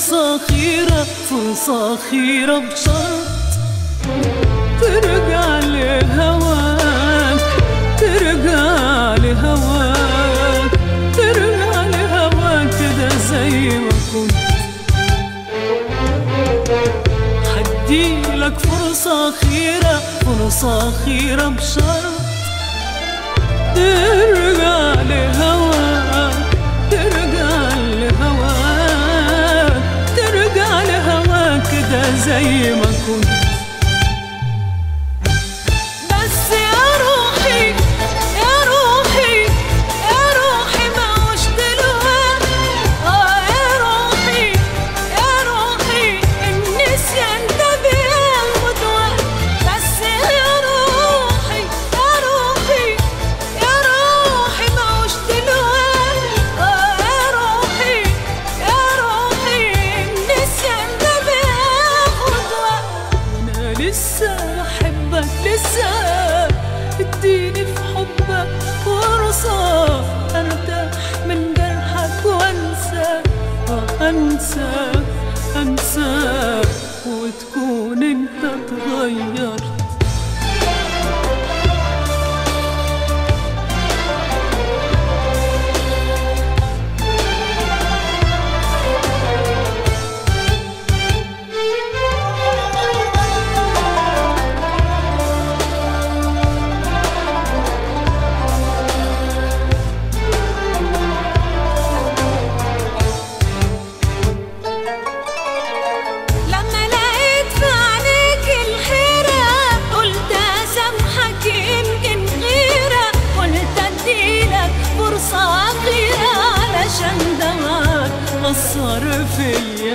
فرصة أخيرة، فرصة أخيرة بشرط ترجع لهواك، ترجع لهواك، ترجع لهواك كده زي ما كنت. حديلك فرصة أخيرة، فرصة أخيرة بشرط ترجع لهواك، ترجع لهواك، ترجع لهواك كده زي ما كنت. لسه بحبك، لسه اديني في حبك فرصة ارتاح من جرحك وانسى، انسى انسى وتكون انت اتغيرت. أثر فيا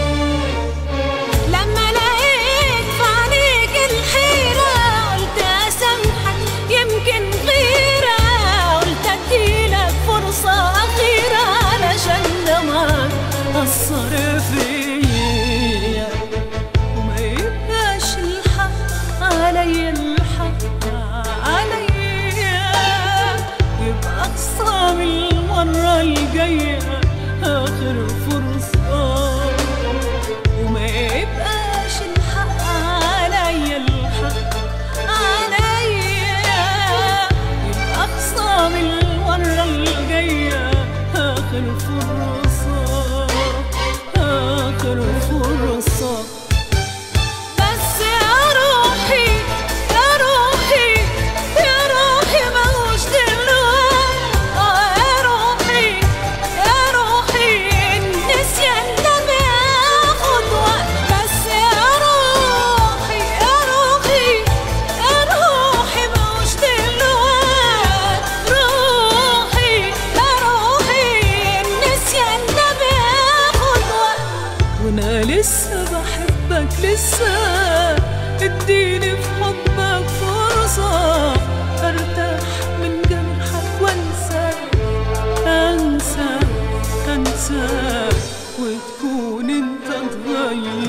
لما لقيت في عينيك الحيرة، قلت أسامحك يمكن غيرة، قلت أديلك فرصة أخيرة علشان دمعك أثر فيا وما يبقاش الحق عليا، الحق عليا، يبقى أقصى من المرة الجاية آخر فرصة، وما يبقاش الحق عليا، الحق عليا، يبقى أقصى من المرة الجاية آخر فرصة، آخر فرصة. وانا لسه بحبك، لسه اديني في حبك فرصة ارتاح من جرحك وانسى، انسى انسى وتكون انت اتغيرت.